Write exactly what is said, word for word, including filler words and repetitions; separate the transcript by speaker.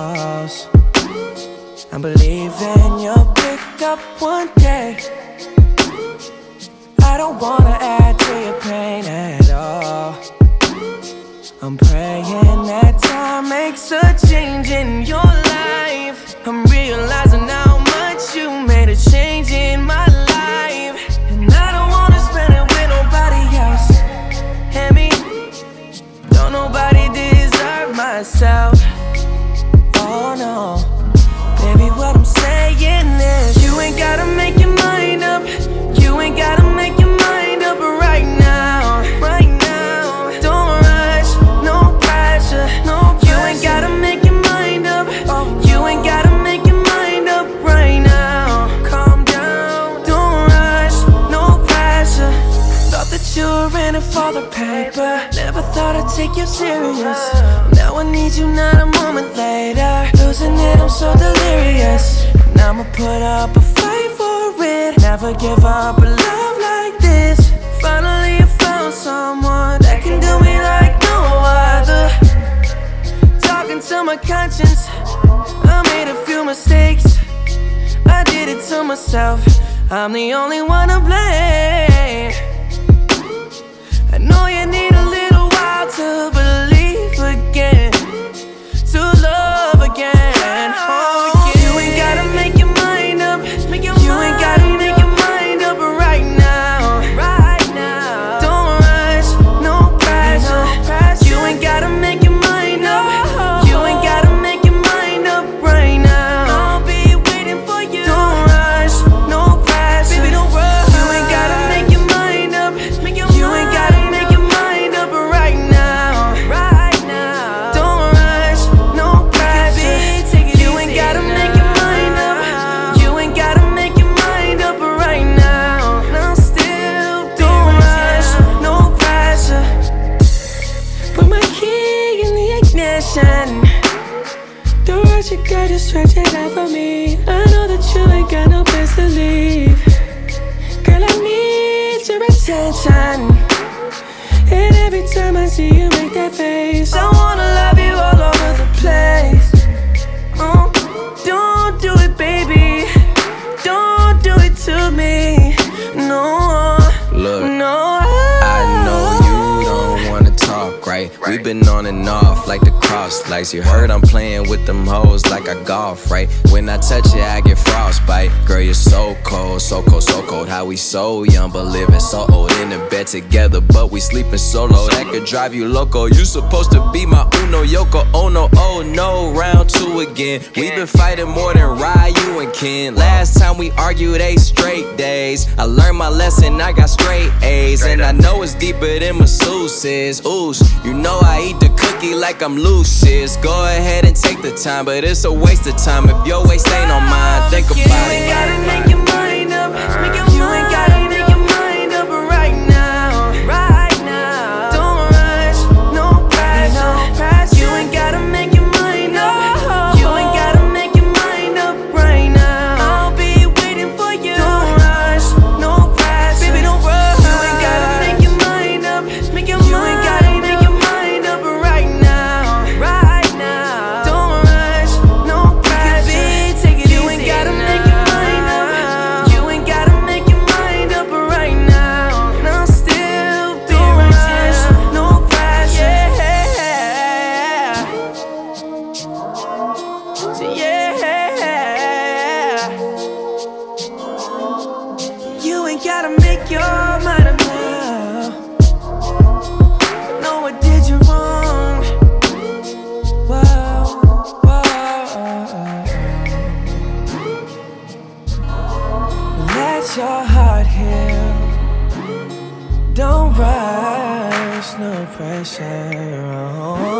Speaker 1: close. I'm believing you'll pick up one day. I don't wanna add to your pain at all. I'm praying that time makes a change in your life. I'm realizing how much you made a change in my life, and I don't wanna spend it with nobody else. And me, don't nobody deserve myself. Oh no, baby, what I'm saying is, you ain't gotta make your mind up. You ain't gotta make your mind up right now. Right now, don't rush, no pressure, no pressure. You ain't gotta make your mind up. You ain't gotta make your mind up right now. Calm down, don't rush, no pressure. Thought that you were in it for the paper. Never thought I'd take you serious. Now I need you, not a moment later. Losing it, I'm so delirious. And I'ma put up a fight for it. Never give up a love like this. Finally I found someone that can do me like no other. Talking to my conscience, I made a few mistakes. I did it to myself, I'm the only one to blame. I know you need a little while to believe again, to love again. Oh, yeah. You ain't gotta make your mind up. Make your you mind. Ain't gotta make your mind up right now. Right now, don't rush, no pressure. No pressure. You ain't gotta make your mind up. No. You ain't gotta make your mind up right now. I'll be waiting for you. Don't rush, no pressure. Baby, don't rush. You ain't gotta make your mind up. Make your you mind ain't gotta make your mind up right now. Right now, don't rush, no pressure. You ain't gotta make your mind up. You ain't gotta make your mind up right now. No, still, don't rush, no pressure. Put my key in the ignition. Don't rush it, girl, just stretch it out for me. I know that you ain't got no place to leave. Girl, I need your attention. And every time I see you make that face, I wanna love you all over the place. Oh, don't do it, baby. Don't do it to me. No,
Speaker 2: Look,
Speaker 1: no.
Speaker 2: I know you don't wanna talk, right? We've been on and off like the cross lights. You heard I'm playing with them hoes like I golf, right? When I touch it, I get frostbite. Girl, you're so cold, so cold, so cold. How we so young but living so old. In the bed together, but we sleeping solo. That could drive you loco. You supposed to be my Uno Yoko. Oh no, oh no, round two again. We been fighting more than Ryu and Ken. Last time we argued eight straight days. I learned my lesson, I got straight A's. And I know it's deeper than masseuses. Oosh, you know I eat the cookie like I'm Lucius. Go ahead and take the time, but it's a waste of time if your waist ain't on mine. Think about it.
Speaker 1: You ain't gotta make your mind up. Make your you ain't gotta make your mind up right now. Right now, don't rush, no pressure. No pressure. You ain't gotta make your mind up. You ain't gotta make your mind up right now. I'll be waiting for you. Don't rush, no pressure. Baby, don't rush. You ain't gotta make your mind up. Make your you mind. Ain't gotta make your mind up right now. Right now, don't rush, no pressure. Take it you ain't gotta make your mind up. You ain't gotta make your mind up right now. No, still don't rush, no pressure. Yeah, yeah. You ain't gotta make your mind up now. No, I did you wrong. Whoa, whoa. Let your heart heal. Don't rush, no pressure.